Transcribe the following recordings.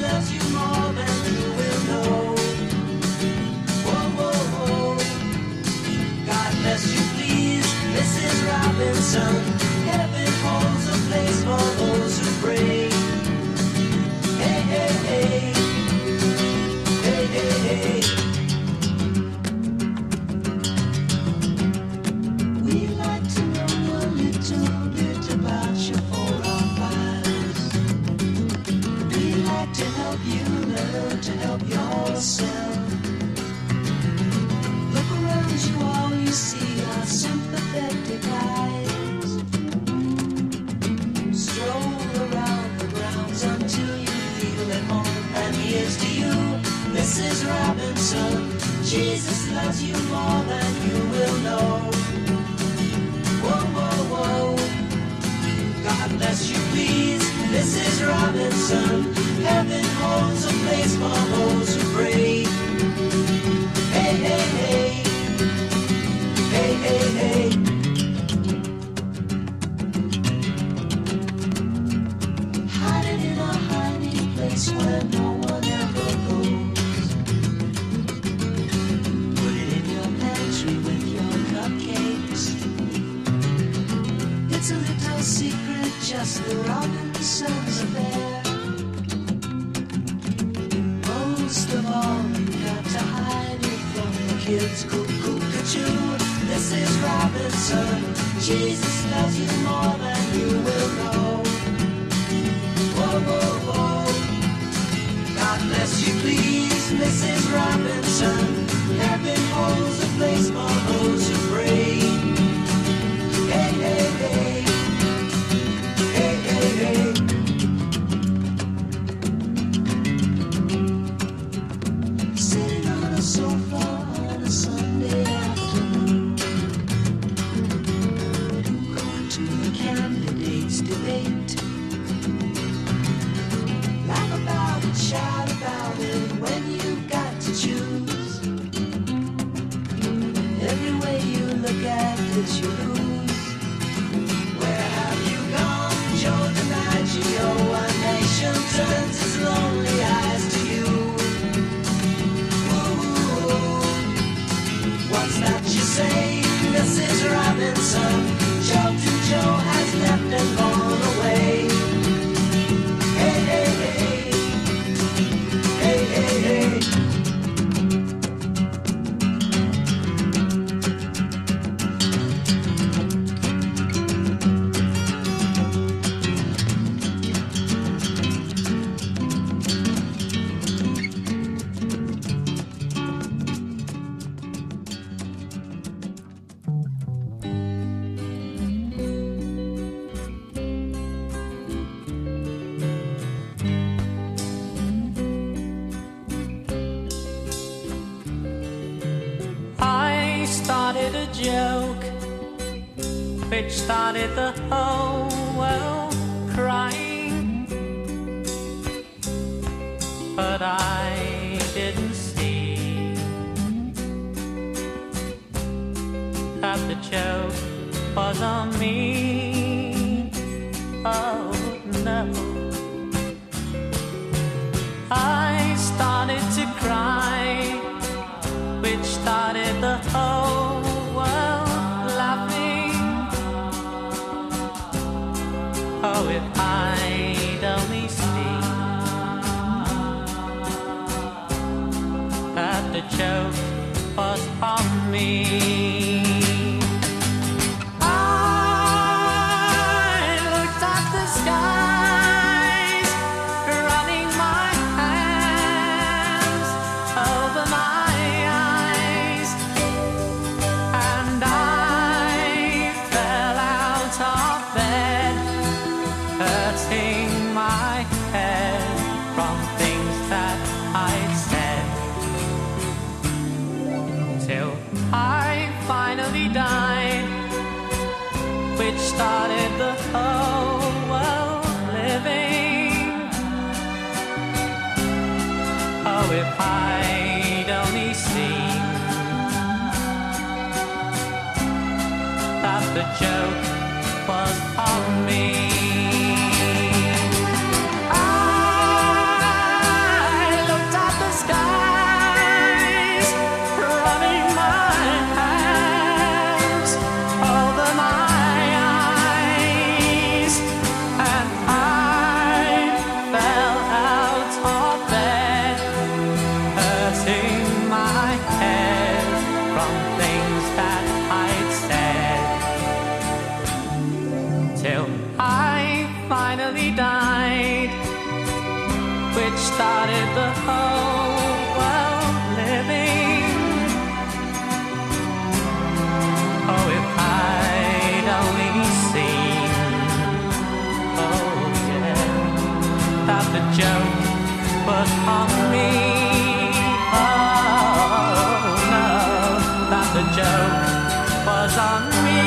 loves you more than you will know. Whoa, whoa, whoa. God bless you, please, Mrs. Robinson. Heaven holds a place for those who pray. Hey, hey, hey. Hey, hey, hey. We like to know a little bit about your 405s. We like to help you learn to help yourself. Look around you, all you see are sympathetic eyes. Stroll around the grounds until you feel at home. And here's to you, Mrs. Robinson. Jesus loves you more than you will know. Whoa, whoa, whoa. God bless you, please, Mrs. Robinson. Heaven holds a place for those who pray. Hey, hey, hey. Hey, hey, hey. Hiding in a hiding place where no one ever goes. Put it in your pantry with your cupcakes. It's a little secret, just the Robinsons affair. Most of all, you got to hide it from the kids. Cuckoo-cuckoo, Mrs. Robinson. Jesus loves you more than you will know. Whoa, whoa, whoa. God bless you, please, Mrs. Robinson. Heaven holds a place for those who pray. Hey, hey, hey. Hey, hey, hey. Sitting on a sofa on a Sunday afternoon, going to the candidates' debate. Laugh about it, shout about it when you've got to choose. Every way you look at it, you lose. Where have you gone, Joe DiMaggio? A nation turns its lonely eyes to you. Ooh, what's that you say, Mrs. Robinson? Joe to Joe has left and gone away. Hey, hey, hey. Hey, hey, hey. I started a joke which started the whole world crying, but I didn't see that the joke was on me. Oh no, I started to cry, which started the whole world laughing. Oh, if I'd only seen that the joke was on me. I looked at the skies, running my hands over my eyes, and I fell out of bed, hurting my head from things that I'd said, till I finally died, which started the whole world living. Oh, if I'd only seen that the joke was on me. I till I finally died, which started the whole world living. Oh, if I'd only seen, oh yeah, that the joke was on me. Oh no, that the joke was on me.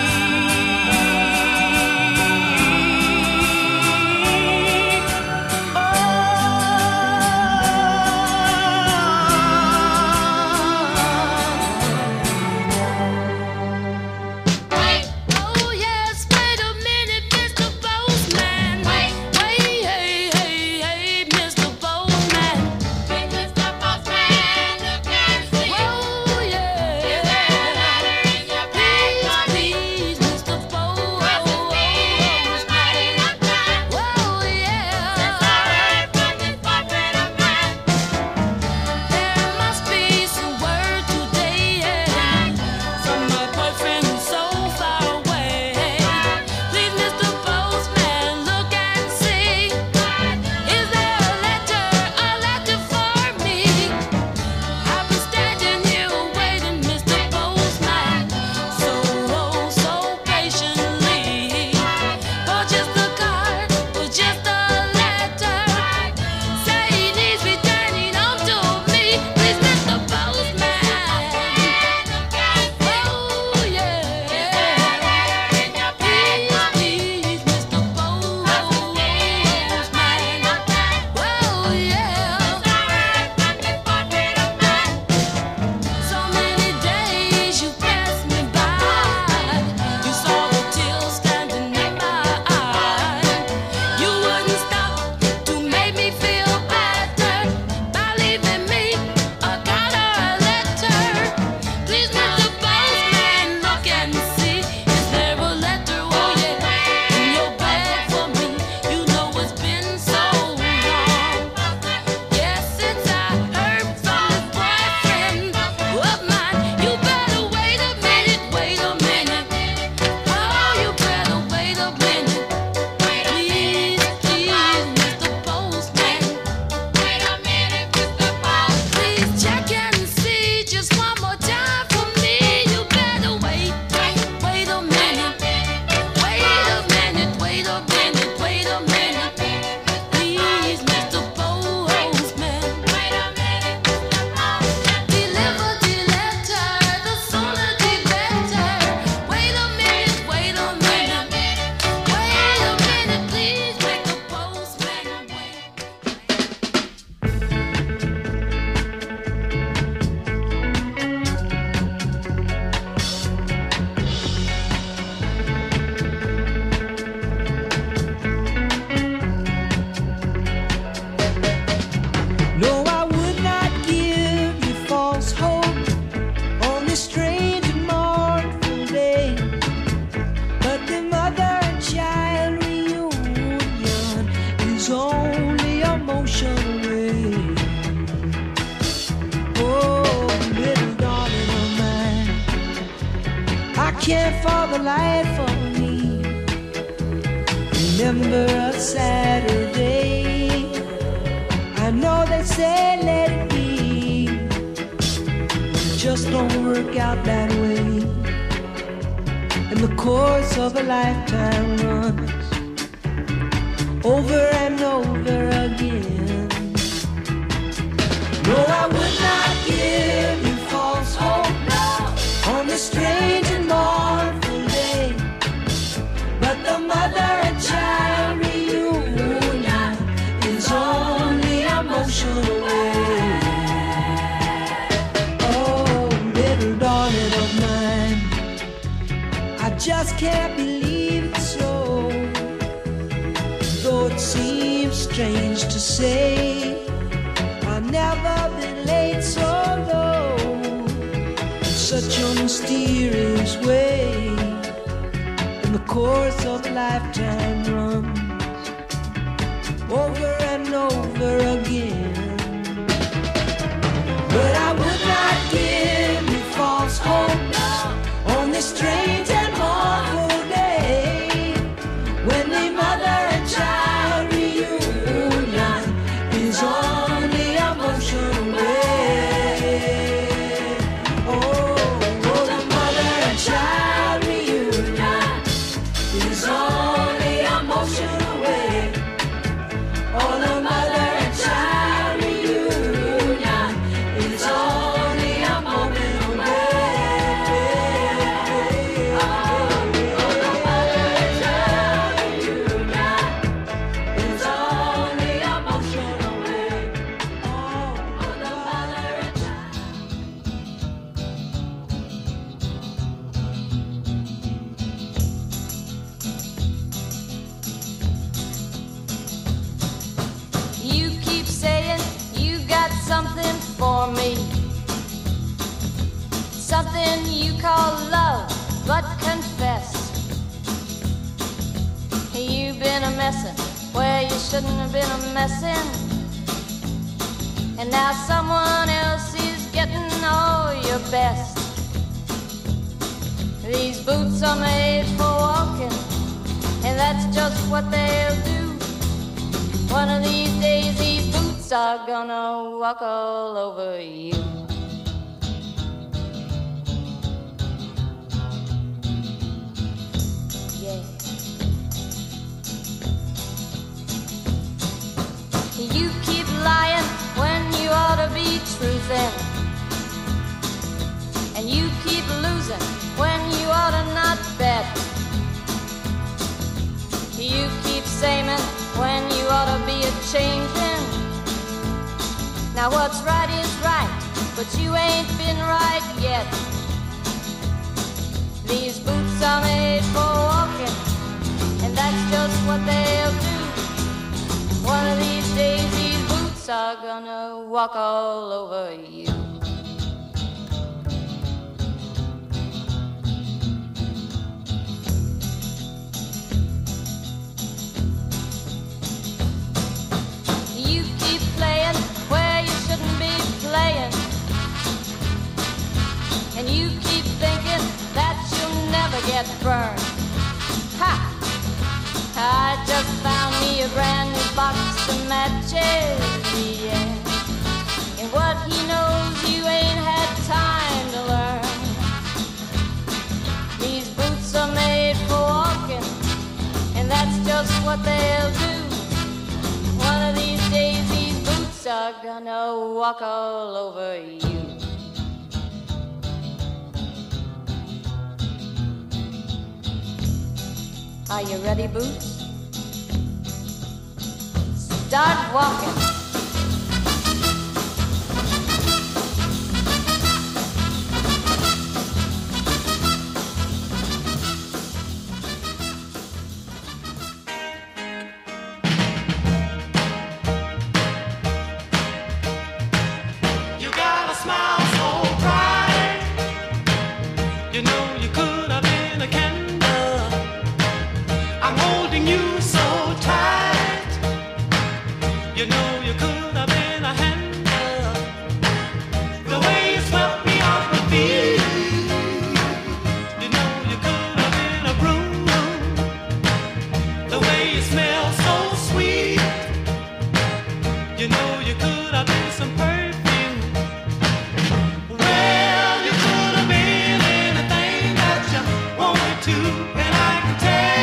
Can't for the life of me remember a Saturday. I know they say let it be, but it just don't work out that way. And the course of a lifetime runs over and over again. No, I would not give you false hope on this strange and mournful day, but the mother and child reunion is only a motion away. Oh, little darling of mine, I just can't believe it's so, though it seems strange to say. I've never been laid so low, such a mysterious way, and the course of a lifetime runs over and over again. But I would not give you false hope on this strange and mournful day, is only a motion away. Oh, the mother and child reunion is only a moment away. Oh, the mother and child reunion is only a motion away. Oh, the mother and child. You keep saying you got something for me, something you call love, but confess you've been a messin' where you shouldn't have been a messin', and now someone else is getting all your best. These boots are made for walking, and that's just what they'll do. One of these days these boots are gonna walk all over you. Yeah. You keep lying when you ought to be truthing, and you keep losing when you ought to not bet. You keep saying when you ought to be a-changing. Now what's right is right, but you ain't been right yet. These boots are made for walking, and that's just what they'll do. One of these days these boots are gonna walk all over you. You keep playing where you shouldn't be playing, and you keep thinking that you'll never get burned. Ha! I just found me a brand new box of matches, yeah. And what he knows you ain't had time to learn. These boots are made for walking, and that's just what they'll do. One of these days these boots are gonna walk all over you. Are you ready, Boots? Start walking. You got a smile so bright. You know you could have been a candle. I'm holding you so tight. You know you could have been a handle. The way you swept me off my feet. You know you could have been a broom. The way you smell so sweet. You know you could have been some perfume. Well, you could have been anything that you wanted to, and I can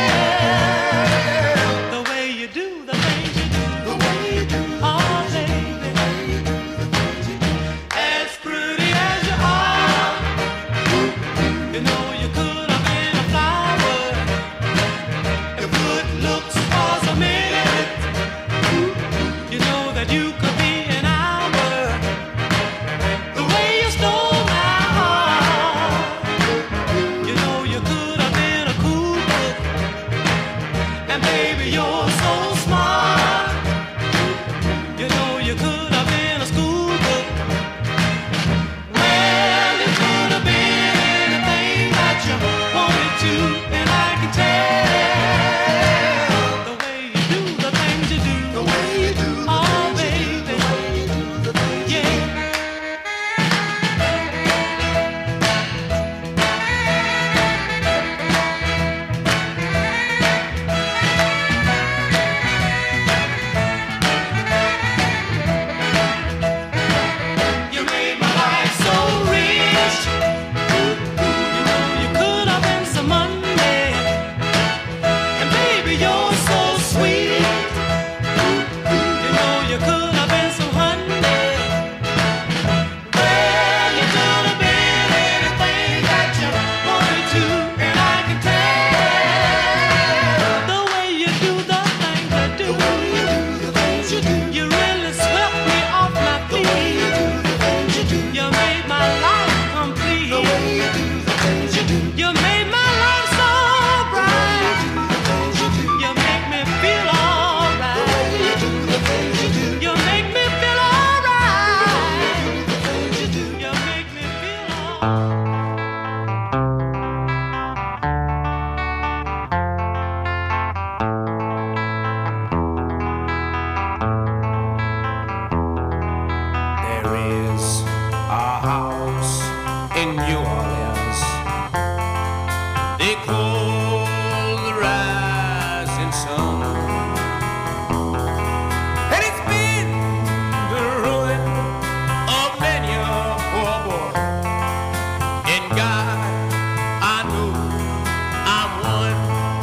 tell the way you do the things you do. The way you do. Oh, baby. As pretty as you are, you know you could have been a flower. If good looks was a minute, you know that you could be an hour. The way you stole my heart, you know you could have been a cool book. And baby, you're so smart. You know you could have been a school book. Well, you could have been anything that you wanted to, and I can tell the way you do the things you do. The way you do the things you do. The way you do the things you do. baby, you're so sweet. You know you could have been so honey. Well, you could have been anything that you wanted to, and I can tell the way you do the things you do. You really swept me off my feet. You made my life complete. You made my life so bright. You make me feel alright. You make me feel alright. You make me feel alright. There is a house in New Orleans they call the rising sun, and it's been the ruin of many a poor boy. And God, I know I'm one.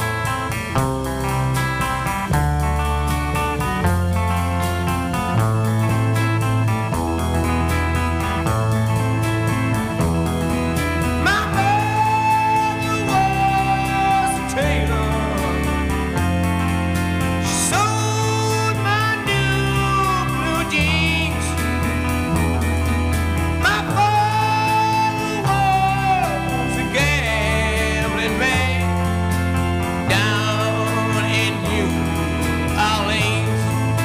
My mother was a tailor. She sewed my new blue jeans. My father was a gambling man down in New Orleans.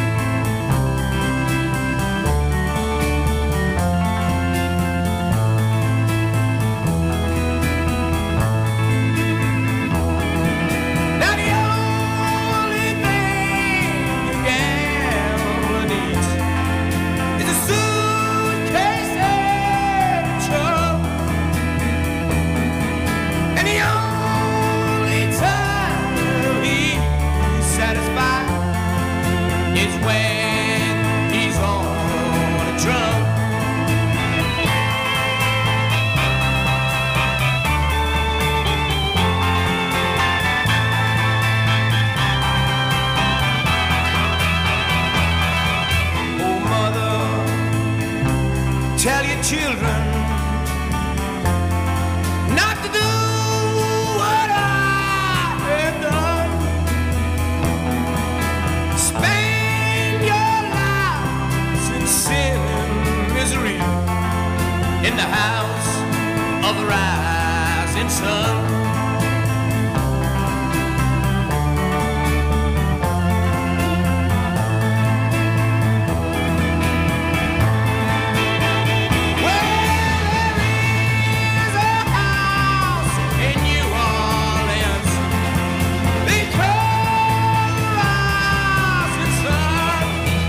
Now the only thing a gambler needs is a suitcase and a truck. And the only time he's satisfied is when he's on a drunk. Oh, mother, tell your children not to do what I have done. Spend your lives in sin and misery in the house of the rising sun. Well, there is a house in New Orleans they call the rising sun,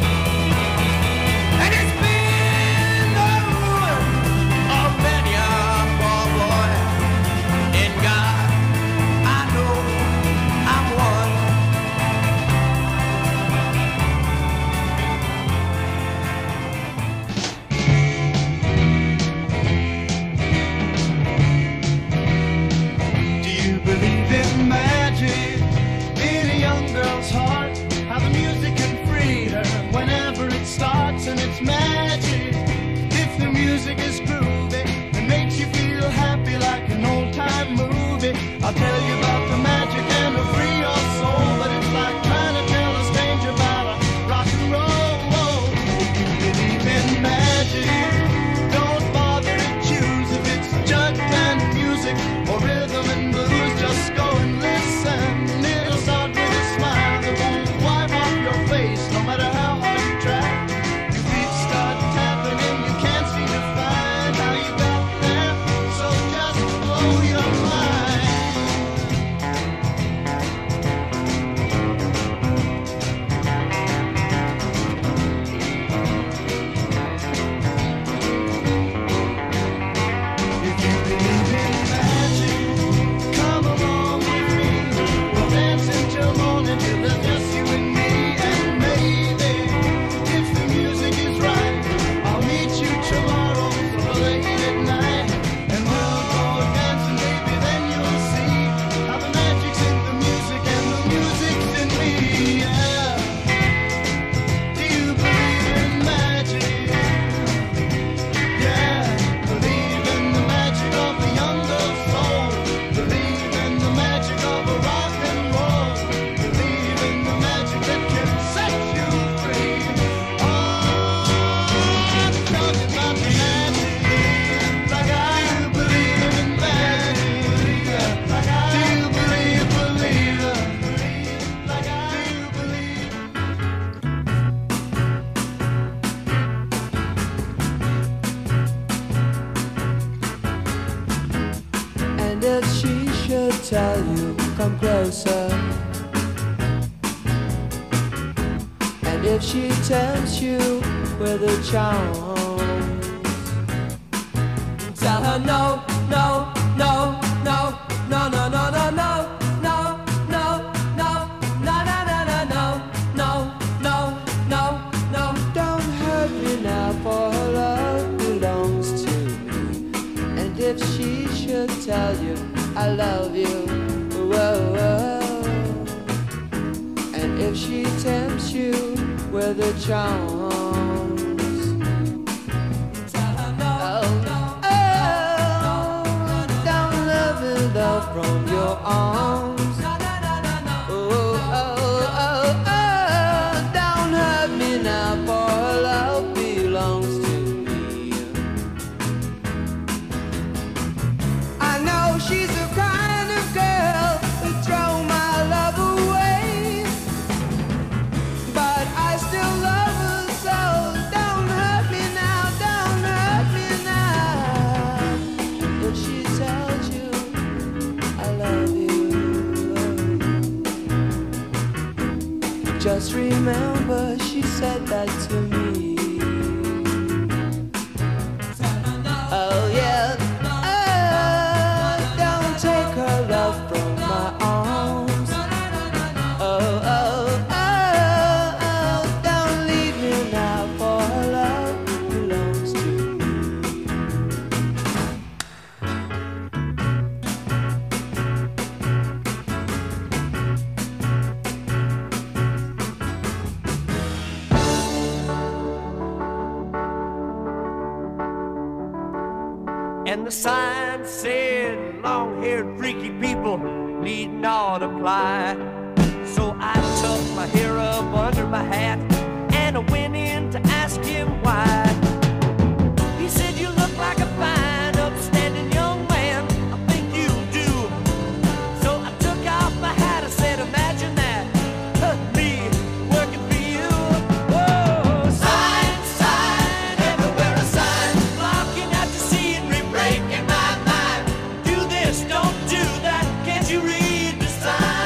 and it's been the ruin of many a poor boy. And God, I know I'm one. Do you believe in magic in a young girl's heart? How the music can free her whenever it starts, and it's magic. If the music is groovy and makes you feel happy like an old time movie, I'll tell you about the magic and it'll free your soul. But it's like trying to tell a stranger about a rock and roll. If you believe in magic, don't bother to choose if it's jug band music or rhythm and blues. Just go and listen. It'll start with a smile that won't tell you, come closer. And if she tempts you with her charms, tell her no, no, no, no, no, no, no, no, no. If she should tell you I love you, whoa, whoa. And if she tempts you with her charms, tell her no, no, oh, don't love and love from your arms. Oh, oh, oh, oh, don't hurt me now, for her love belongs to she's the kind of girl who throw my love away, but I still love her, so don't hurt me now, don't hurt me now. If she tells you I love you, just remember she said that to me. Oh yeah. From my arms, oh, oh, oh, oh, don't leave me now, for her love belongs to And the sign said, long-haired freaky people need not apply. So I tucked my hair up under my hat and I went in to ask him why. He said, you look like a fine, upstanding young man, I think you do. So I took off my hat, I said, imagine that, me working for you. Whoa, sign, sign, everywhere a sign, blocking out the scenery, breaking my mind. Do this, don't do that, can't you read the sign?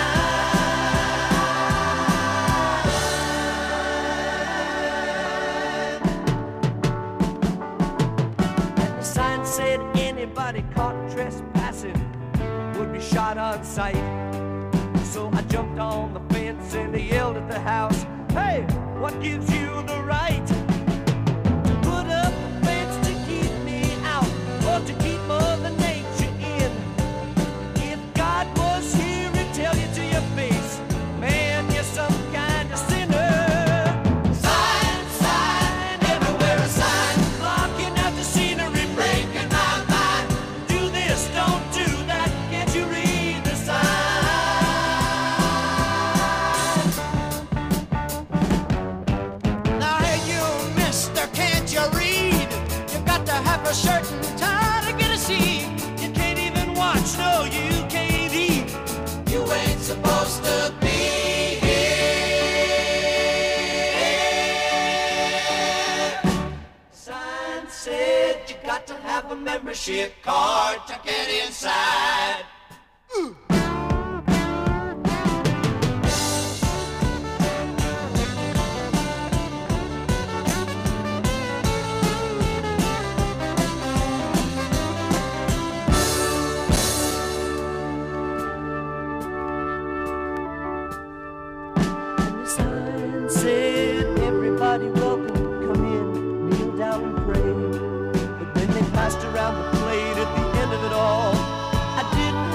And the sign said anybody caught trespassing would be shot on sight. So I jumped on the fence and I yelled at the house, hey, what gives you the right to put up a fence to keep me out or to keep Mother Nature in? If God was here, he'd tell you to your face, man, you're some kind of sinner. Sign, sign, everywhere a sign, blocking out the scenery, breaking my mind. Do this, don't do that, can't you read the sign? Now hey you, mister, can't you read? You got to have a shirt and tie to get a seat. You can't even watch, no, you can't eat. You ain't supposed to be here. Sign said you got to have a membership card to get inside. And the sign said, everybody welcome, come in, kneel down and pray. But when they passed around the plate at the end of it all, I didn't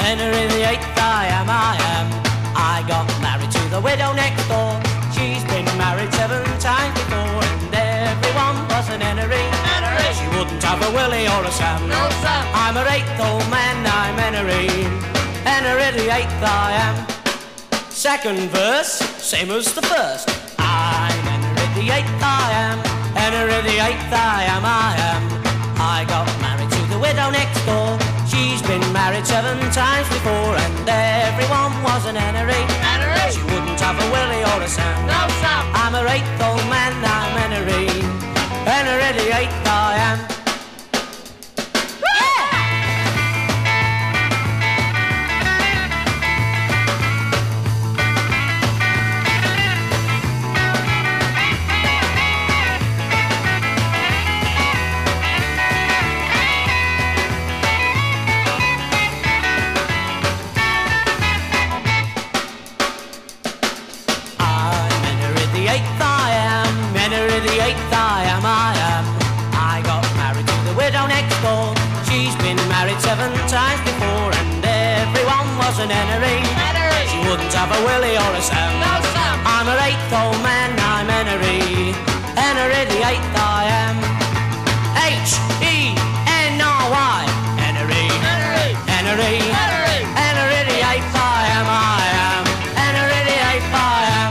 Henry VIII, I am. I got married to the widow next door. She's been married 7 times before, and everyone was an Henry. She wouldn't have a Willie or a Sam. No, Sam. I'm her 8th old man, I'm Henry. Henry VIII, I am. Second verse, same as the first. I'm Henry VIII, I am. Henry VIII, I am. I got married to the widow next door. She's been married 7 times before, and everyone was an Henry. She wouldn't have a Willie or a Sam. No, Sam. I'm her 8th old man, I'm Henry. Henry VIII, I am. I got married to the widow next door. She's been married 7 times before, and everyone was an Henry. She wouldn't have a Willie or a Sam. No, Sam. I'm her 8th old man, I'm Henry. Henry VIII, I am. H-E-N-R-Y. Henry. Henry. Henry. Henry. Henry VIII, I am. Henry VIII, I am.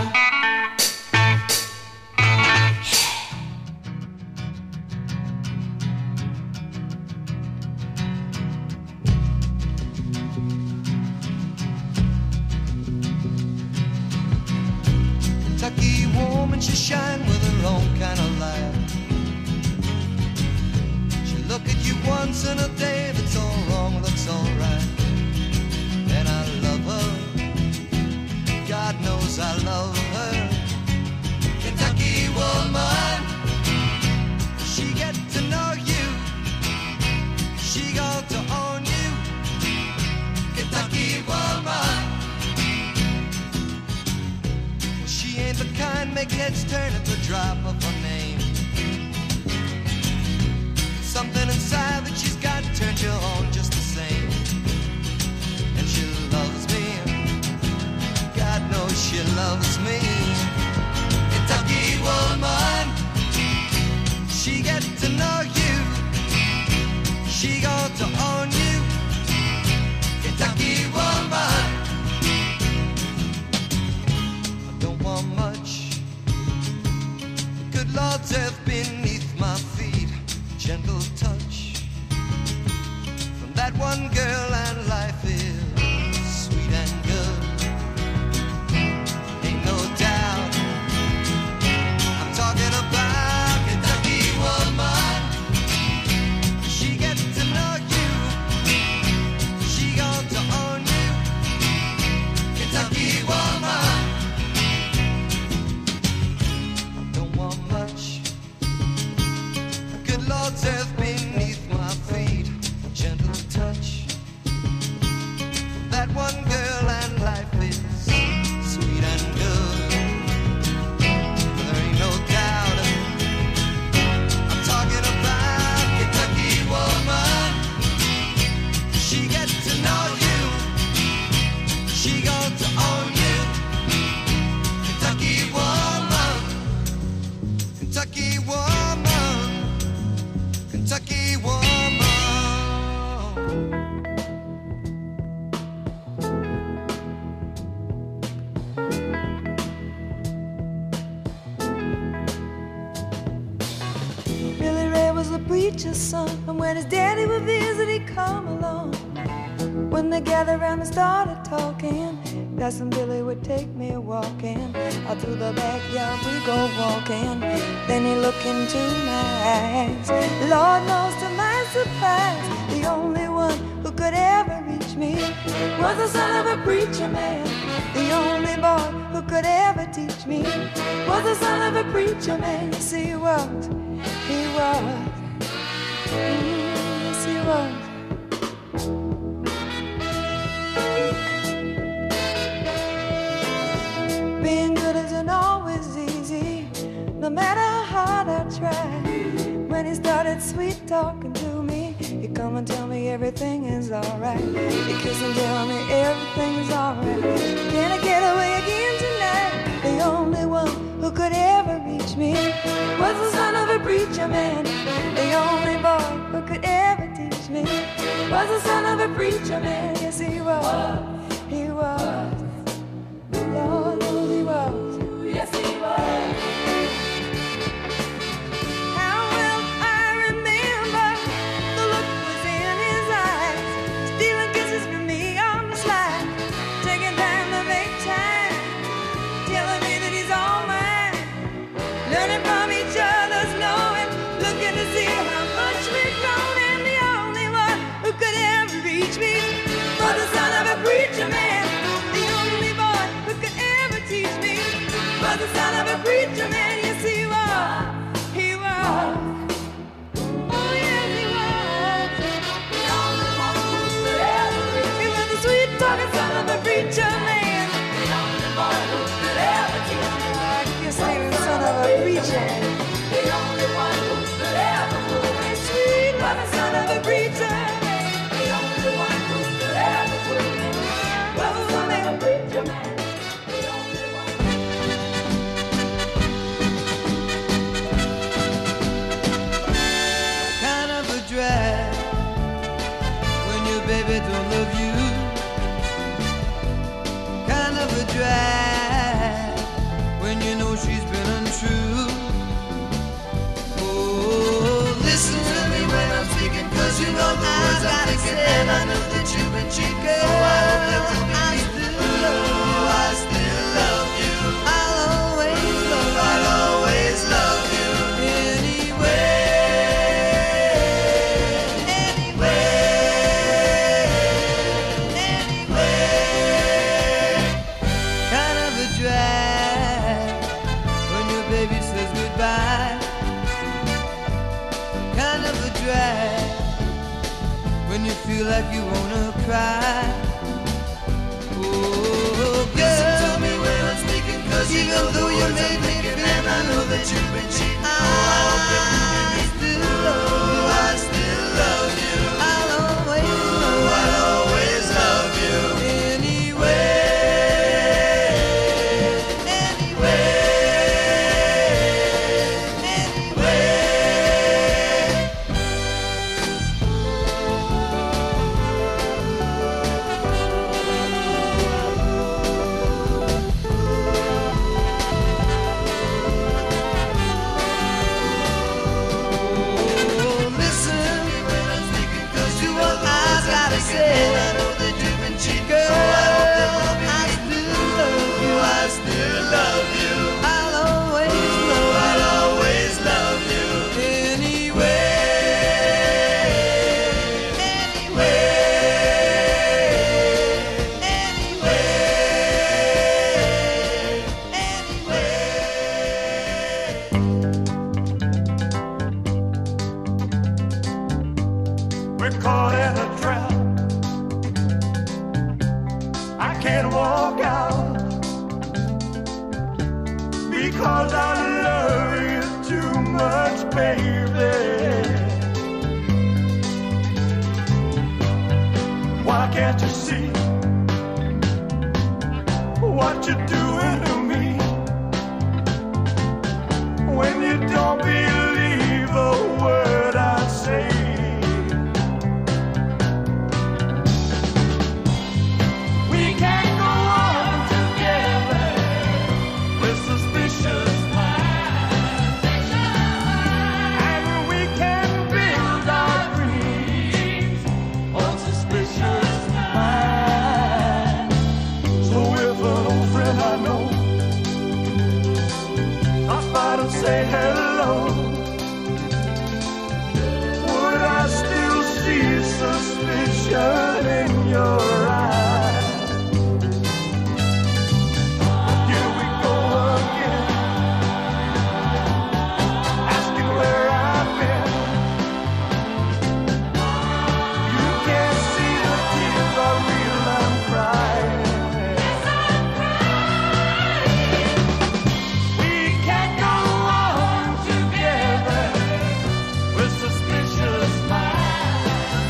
Kentucky woman, she shine with her own kind of light. She look at you once in a day, that's all wrong, looks all right. And I love her, God knows I love her. Kentucky woman, she get to know you, she got to own you. Kentucky woman, she ain't the kind make heads turn at the drop of her name. Something inside that she's got turns you on just the same. And she loves me, God knows she loves me. Kentucky woman, she get to know you, she got to own you. Kentucky woman, don't want much. Good Lord's earth beneath my feet, gentle touch from that one girl, and life is sweet and good. Ain't no doubt I'm talking about Kentucky woman. She gets to know you, she got to own you. Kentucky woman, don't want much. Good Lord's earth beneath my feet, gentle touch. That one girl, and life is sweet and good. There ain't no doubt I'm talking about Kentucky woman. She gets to know you, she got to own you. Kentucky woman, Kentucky woman, Kentucky woman. Billy Ray was a preacher's son, and when his daddy would visit, he'd come along. When they gathered around and started talking, Cousin Billy would take me walking. Out through the backyard we go walking. Then he looked into my eyes. Lord knows to my surprise, the only one who could ever reach me was the son of a preacher man. The only boy who could ever teach me was the son of a preacher man. Yes, he was. He was. Yes, he was. Being good isn't always easy, no matter how hard I try. When he started sweet talking to me, he You come and tell me everything is alright. You kiss and tell me everything is alright. Can I get away again tonight? The only one who could ever reach me was the son of a preacher man. The only boy who could ever teach me was the son of a preacher man. Yes, he was. He was. Lord knows he was. Yes, he was. How well I remember the look was in his eyes, stealing kisses from me on the slide, taking time to make time, telling me that he's all mine, learning from each other's knowing, looking to see how much we've grown, and the only one who could ever reach me was the son of a preacher man. The only boy who could ever teach me was the son of a preacher man. Yes, he was. He was. Oh, yes, he was. The only one who could ever reach me. He was the sweet talking son of a preacher man. The only boy who could ever teach me. I guess he was the son of a preacher. The only one who could ever fool me. Sweet was the son of a preacher man. The only one who could ever fool me was the son of a preacher man. The only one. Kind of a drag when your baby don't love you. Kind of a drag when you know she's been untrue. Oh, listen to me when I'm speaking, 'cause you know the words I'm thinking, and I know that you've been cheating. Oh, I hope that will be me. I still love you. I'll always love you. I'll always love you. Anyway. Kind of a drag when your baby says goodbye. Kind of a drag when you feel like you wanna cry. Oh, listen to me when I'm speaking, 'cause even though you made me feel, and I know that you've been cheating, oh, I hope that you still love you. I still love you. I'll always love you. I'll always love you. Anyway. We're caught in a trap. I can't walk out because I love you too much, baby. Why can't you see what you're doing to me when you don't believe a word I say? Say hello. Would I still see suspicion in your eyes? Here we go again, asking where I've been. You can't see the tears are real, I'm crying. Suspicious mind.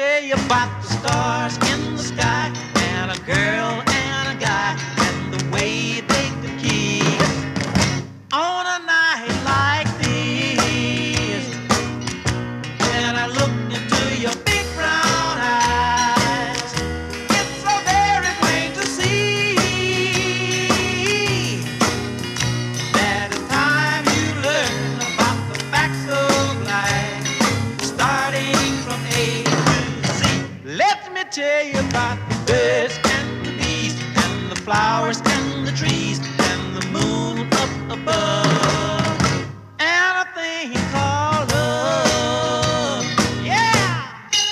tell you about the stars in the sky and a girl and a guy and the way they could kiss on a night like this. When I look into your big brown eyes, it's so very plain to see that it's time you learn about the facts of life, starting from A to Z. Let me tell you about the birds and the bees and the flowers and the trees and the moon up above and a thing called love. Yeah!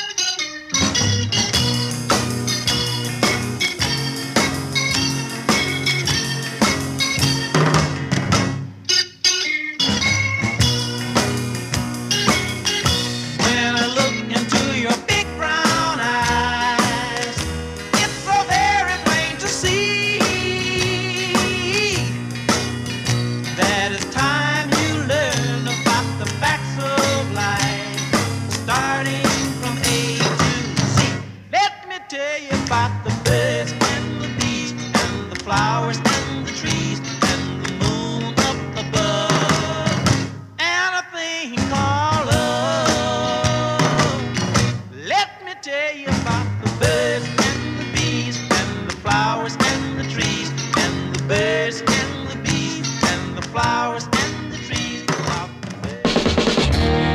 When I look into your big brown eyes, it's so very plain to see that it's time you learn about the facts of life, starting from A to Z. Let me tell you about the birds and the bees and the flowers and the trees and the moon up above and a thing called love. Let me tell you about the birds and the bees and the flowers and the trees and the birds and the bees and the flowers and the trees. About the birds.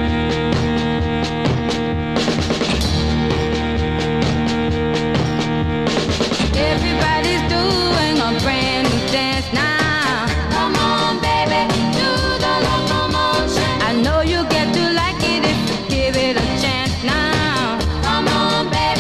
Everybody's doing a brand new dance now. Come on, baby, do the locomotion. I know you get to like it if you give it a chance now. Come on, baby.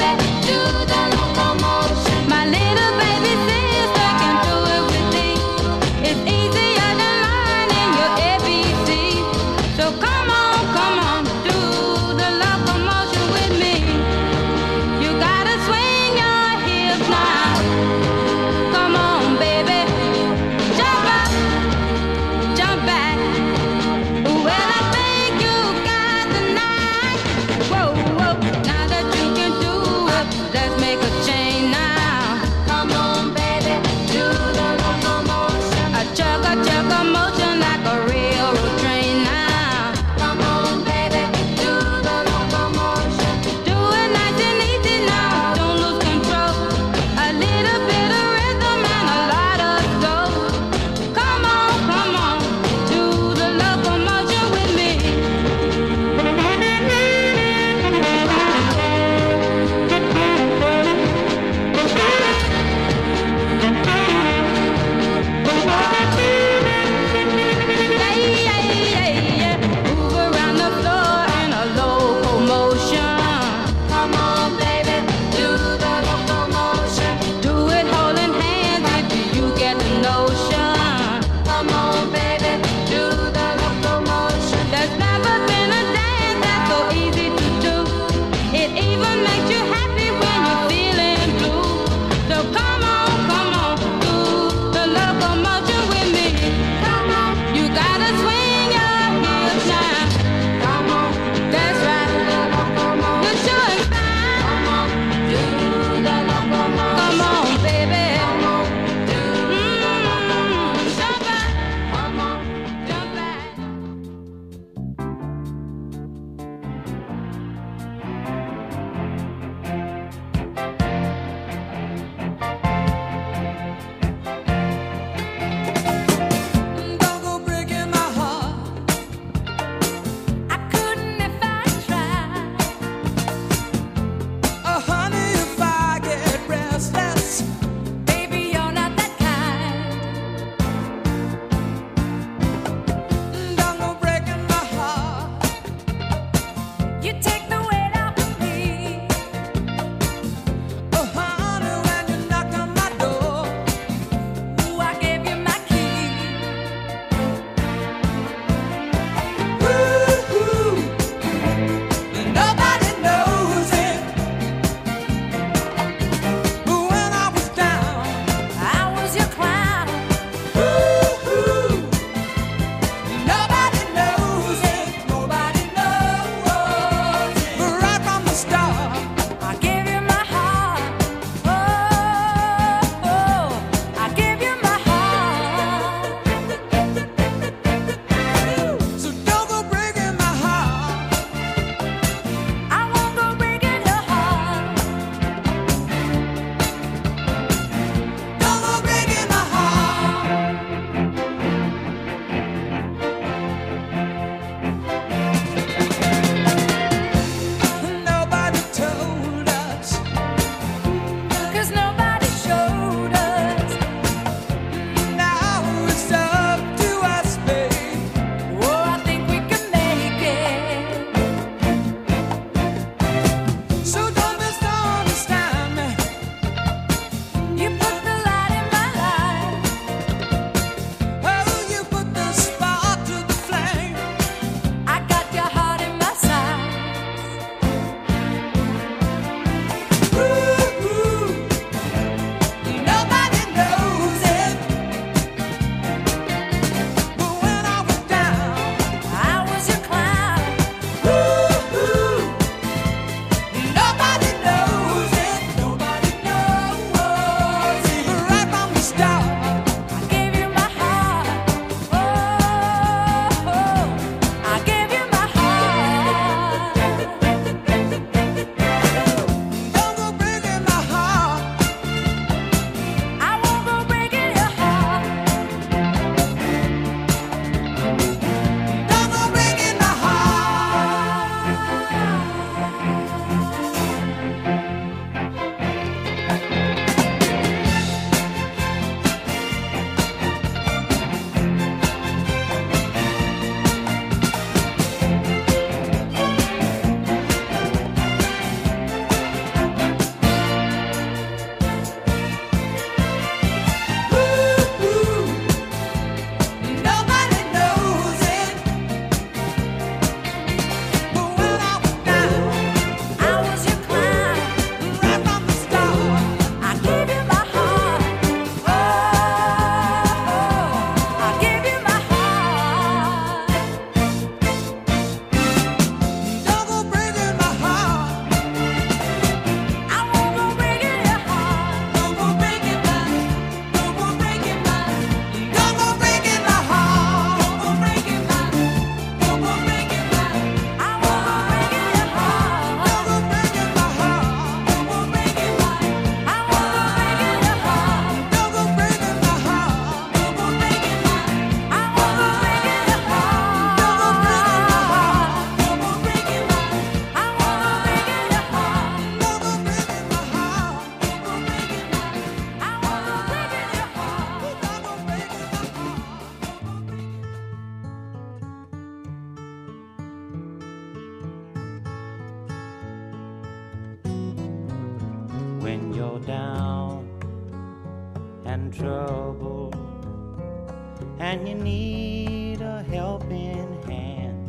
when you're down and troubled and you need a helping hand,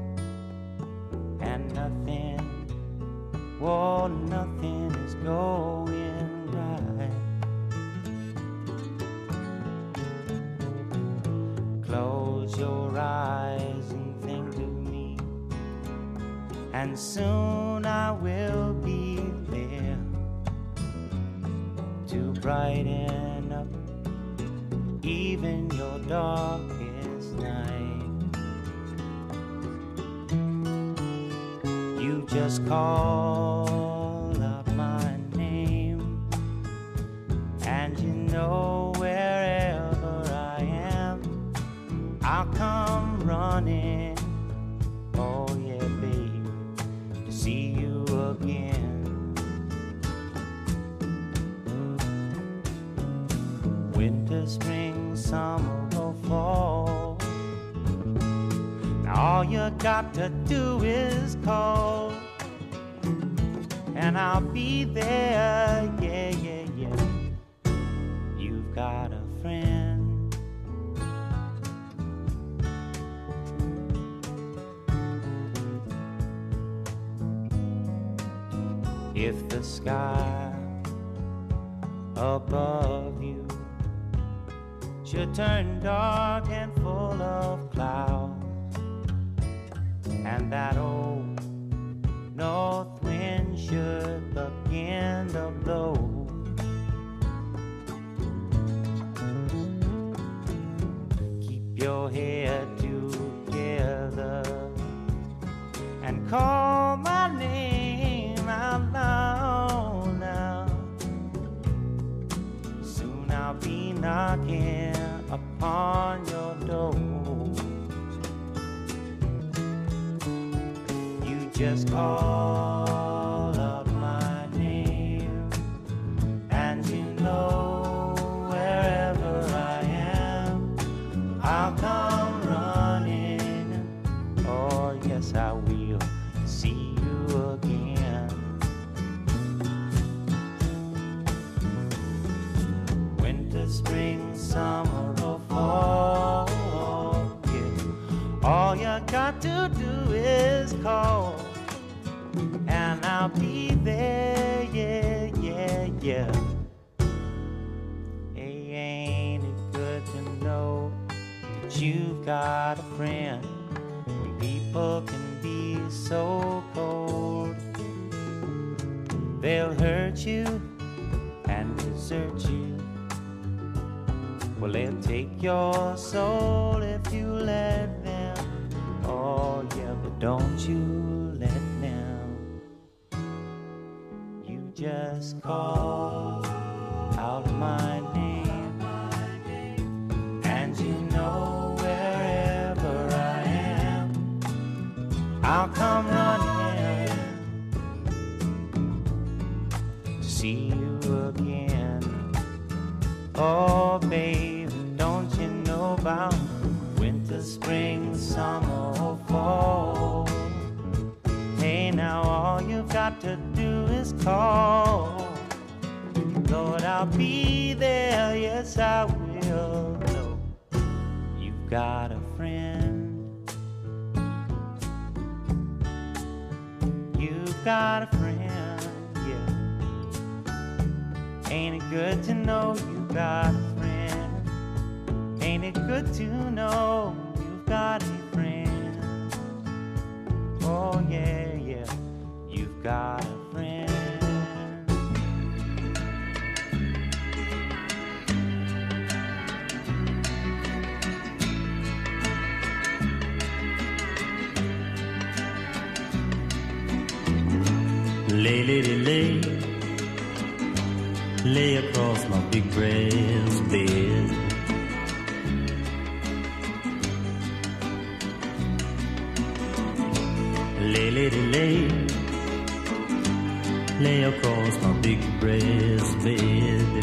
and nothing, whoa, nothing is going right. Close your eyes and think of me, and soon I will be there to brighten up even your darkest night. You just call out my name, and you know wherever I am, I'll come running. Oh yeah, babe, to see you again. Winter, spring, summer or fall, now all you got to do is call, and I'll be there, yeah, yeah, yeah. You've got a friend. If the sky above you should turn dark and full of clouds, and that old north wind should begin to blow, keep your head together and call my name out loud now. Soon I'll be knocking upon your door. You just call out my name, and you know wherever I am, I'll come running. Oh yes, I will see you again. Winter, spring, summer or fall, yeah. All you got to do is call, and I'll be there, yeah, yeah, yeah. Hey, ain't it good to know that you've got a friend when people can be so cold? They'll hurt you and desert you. Well, they'll take your soul if you let them. Oh, yeah, but don't you let them. You just call out my name, and you know wherever I am, I'll come running to see you again. Oh, baby, don't you know about winter, spring, summer or fall? Hey, now all you've got to do is call. Lord, I'll be there, yes I will. No, you've got a friend. You've got a friend, yeah. Ain't it good to know you've got a friend? Ain't it good to know you've got a friend? Oh yeah, yeah, you've got a friend. Lay, lady, lay, lay across my big brass bed. Lay, lady, lay, lay across my big brass bed.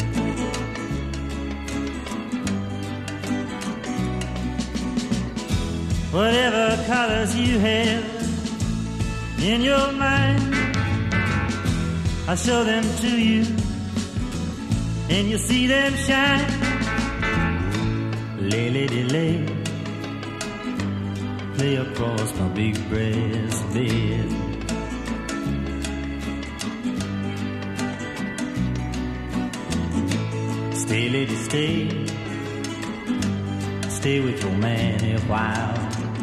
Whatever colors you have in your mind, I'll show them to you, and you'll see them shine. Lay, lady, lay, lay across my big breast bed. Stay, lady, stay, stay with your man a while.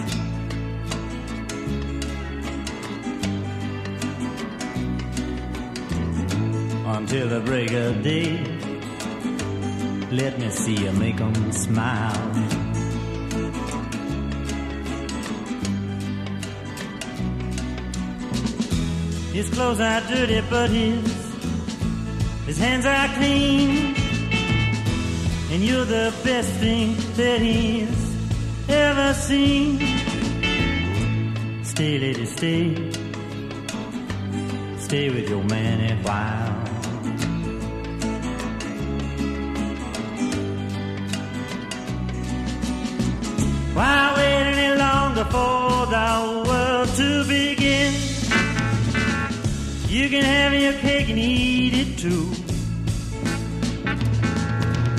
Until the break of day, let me see you make 'em smile. His clothes are dirty, but his hands are clean. And you're the best thing that he's ever seen. Stay, lady, stay, stay with your man a while. Why wait any longer for the world to begin? You can have your cake and eat it too.